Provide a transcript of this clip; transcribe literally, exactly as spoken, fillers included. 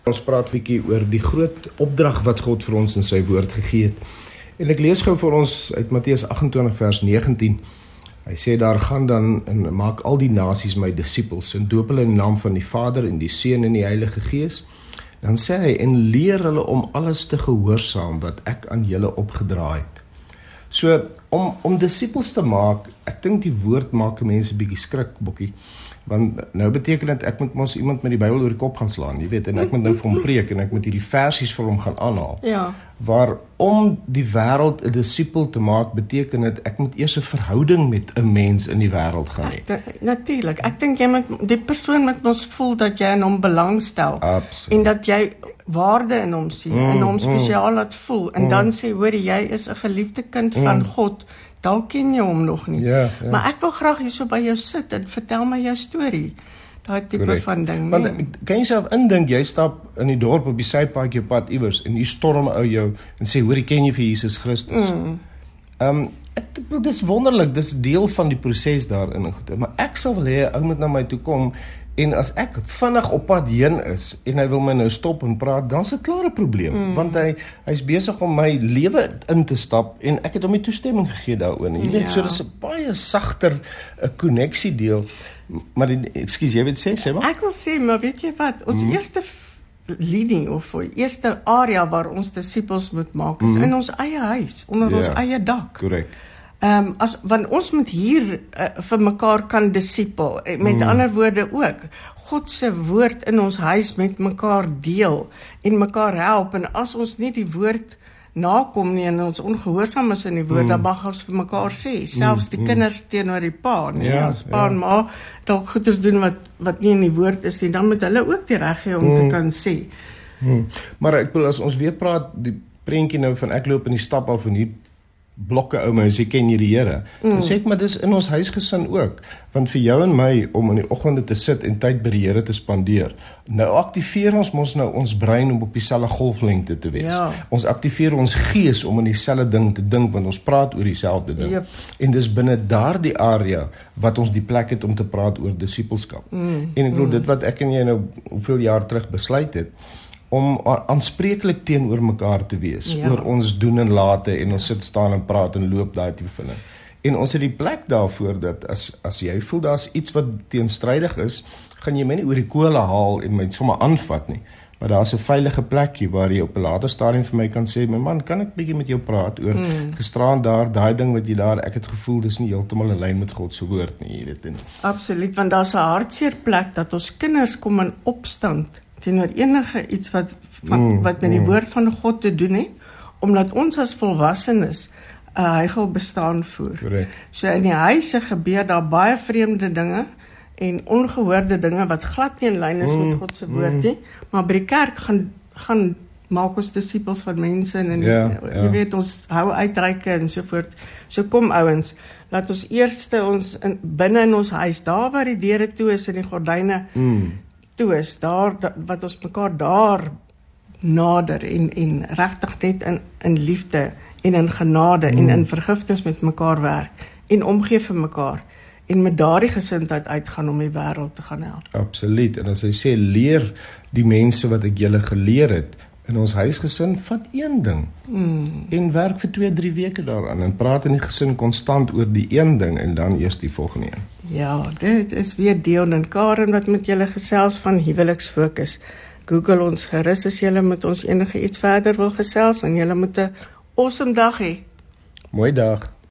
Ons praat 'n bietjie oor die groot opdrag wat God vir ons in sy woord gegee het. En ek lees gou vir ons uit Matteus agt-en-twintig vers negentien. Hy sê daar gaan dan en maak al die nasies my disippels en doop hulle in die naam van die Vader en die Seun en die Heilige Gees. Dan sê hy en leer hulle om alles te gehoorsaam wat ek aan julle opgedra het. So om om disippels te maak, ek dink die woord maak mense 'n bietjie skrik, Bokkie. Want nou beteken dit ek moet mos iemand met die Bybel oor die kop gaan slaan, jy weet, en ek moet nou vir hom preek en ek moet hierdie versies vir hom gaan aanhaal. Ja. Waar om die wêreld 'n disipel te maak beteken dit ek moet eers 'n verhouding met 'n mens in die wêreld gaan hê. Natuurlik. Ek dink jy moet die persoon moet ons voel dat jy in hom belangstel. Absoluut. En dat jy waarde in hom sien mm, en hom spesiaal laat voel en mm. dan sê hoor jy is 'n geliefde kind mm. van God. Dalk ken jy hom nog nie. Ja, ja. Maar ek wil graag hier so by jou sit en vertel my jou storie. Daai tipe Correct. Van ding. Want nee. Kan jy self indink jy stap in die dorp op die sypaadjie pad iewers en hier storm ou jou en sê hoor, ken jy vir Jesus Christus? Mm. Um ek dis wonderlik, dis deel van die proses daarin. Maar ek sal wil hê ou moet na my toe kom en as ek vinnig op pad heen is en hy wil my nou stop en praat, dan is dit klaar 'n probleem, mm. want hy hy's besig om my lewe in te stap en ek het hom die toestemming gegee daaroor. Jy weet, ja. So dis 'n baie sagter 'n koneksie deel. Maar ekskuus, jy weet sê sê maar. Ek wil sê, maar weet jy wat, ons mm. eerste leading of eerste area waar ons disippels moet maak is mm. in ons eie huis, onder yeah. ons eie dak. Korrek. Ehm um, as want ons moet hier uh, vir mekaar kan disipel. Met mm. ander woorde ook God se woord in ons huis met mekaar deel en mekaar help, en as ons nie die woord nakom nie en ons ongehoorsaam is in die woord, mm. dan mag ons vir mekaar sê, selfs die mm. kinders teenoor die pa, nie, ja, as pa en ja. ma dalk goeders doen wat wat nie in die woord is nie, dan moet hulle ook die reg hê om mm. te kan sê. Mm. Maar ek wil as ons weer praat die prentjie nou van ek loop in die stap af en hier blokke ou mense, jy ken hierdie Here. Mm. Dan sê ek, maar dis in ons huisgesin ook. Want vir jou en my, om in die oggende te sit en tyd by die Here te spandeer, nou aktiveer ons mos nou ons brein om op dieselfde golflengte te wees. Ja. Ons aktiveer ons gees om in dieselfde ding te dink, want ons praat oor dieselfde ding. Yep. En dis binne daardie area wat ons die plek het om te praat oor disippelskap. Mm. En ek bedoel, mm. dit wat ek en jy nou hoeveel jaar terug besluit het, om aanspreeklik teenoor mekaar te wees, ja. oor ons doen en late, en ons sit, staan en praat en loop daai tipe van ding. En ons het die plek daarvoor dat as as jy voel daar's iets wat teenstrydig is, gaan jy my nie oor die kole haal en my sommer aanvat nie. Maar daar's 'n veilige plekkie waar jy op 'n later stadium vir my kan sê, my man, kan ek bietjie met jou praat oor mm. gisteraan daar, daai ding wat jy daar, ek het gevoel dis nie heeltemal in lyn met God se woord nie, jy weet. En absoluut, want daar's 'n hartseer plek dat ons kinders kom in opstand teenoor enige iets wat van, mm, wat met die mm. woord van God te doen het, omdat ons as volwassenes 'n uh, heilig bestaan voer. Correct. So in die huise gebeur daar baie vreemde dinge en ongehoorde dinge wat glad nie in lyn is mm, met God se woord mm. nie, maar by die kerk gaan gaan maak ons disippels van mense en yeah, jy yeah. weet ons hou uitreike en so voort. So kom ouens, laat ons eerste ons in, binne in ons huis, daar waar die deure toe is en die gordyne mm. toe is, daar da, wat ons mekaar daar nader en en regtig net in in liefde en in genade mm. en in vergifnis met mekaar werk en omgee vir mekaar en met daardie gesindheid uitgaan om die wêreld te gaan help. Absoluut. En as hy sê leer die mense wat ek julle geleer het in ons huisgesin, vat een ding mm. en werk vir twee, drie weke daaraan en praat in die gesin konstant oor die een ding en dan eers die volgende een. Ja, dit is weer Dion en Karen wat met julle gesels van Huweliksfokus. Google ons gerus as julle met ons enige iets verder wil gesels en julle moet 'n awesome dag hê. Mooi dag.